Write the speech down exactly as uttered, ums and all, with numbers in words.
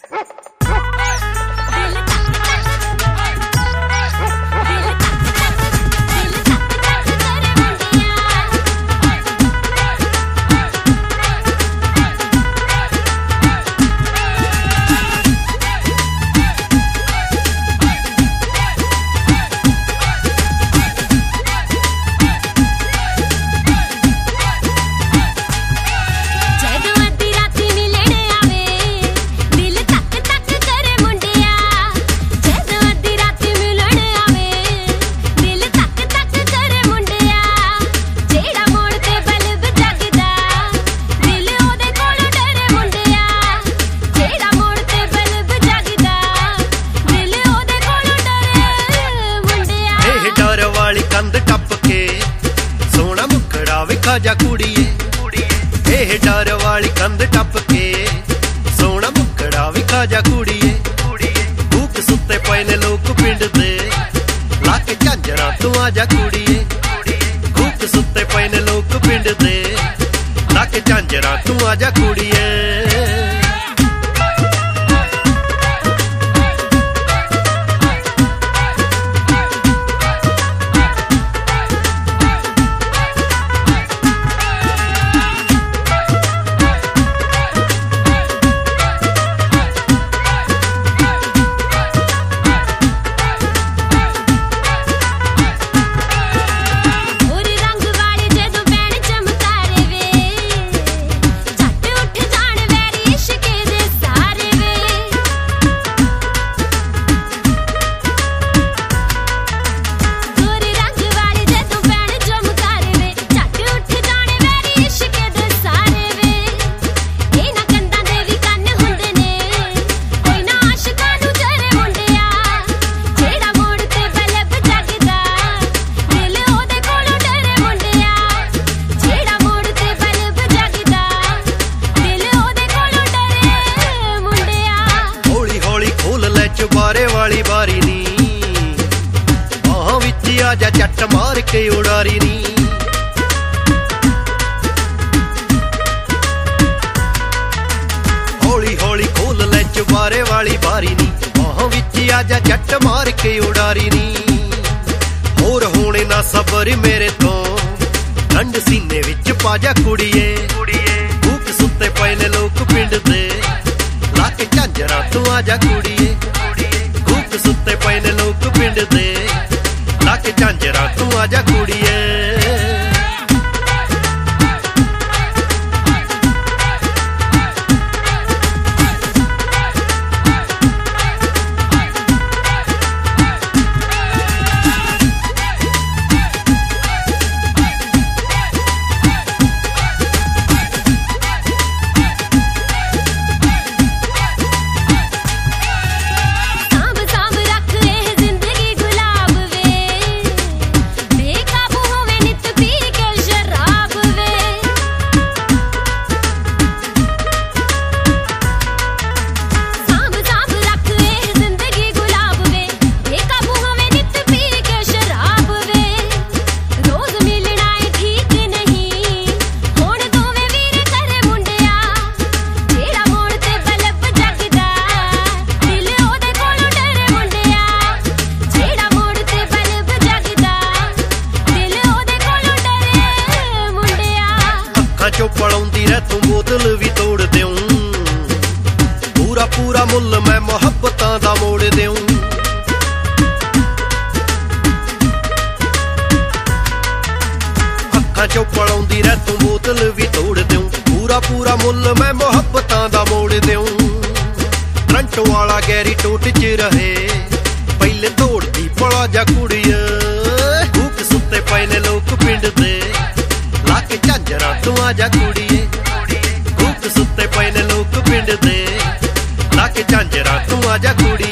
जा कुड़िए एह डर वाली कंध टप के सोना मुकड़ा विखा जा कुड़िए भूख सुते पे ने लोग पिंड दे लाके झांजरा तू आ जा कुड़िए भूख सुते पे ने लोग पिंड दे लाके झांजरा तू आ जा कुड़िए चुबारे वाली बारी नी बाहां विच आजा झट मार के उड़ारी नी हौली हौली खोल ले चुबारे वाली बारी नी बाहां विच आजा झट मार के उड़ारी नी होर होने ना सबर मेरे तो ठंड सीने विच पाजा कुड़िए भूख सुते पे ने लोग पिंड दे लाके झांजरा तू आजा कुड़िए भूख सुते पे ने लोग पिंड दे लाके झांजरा तू आजा कुड़िए चो पड़ौंदी रह तू बोतल भी तोड़ देऊं पूरा पूरा मुल मैं मोहब्बतां दा मोड़ देऊं अखां चो पड़ौंदी रह तू बोतल भी तोड़ देऊं पूरा पूरा मुल मैं मोहब्बतां दा मोड़ देऊं करंट वाला गैरी टोट च रहे पहले तोड़दी पड़ा जा कुड़िए भूख सुते पे ने लोग पिंड दे लाके झांजरा तू आजा कुड़िए भूख सुते पे ने लोग पिंड दे लाके झांजरा तू आजा कुड़िए।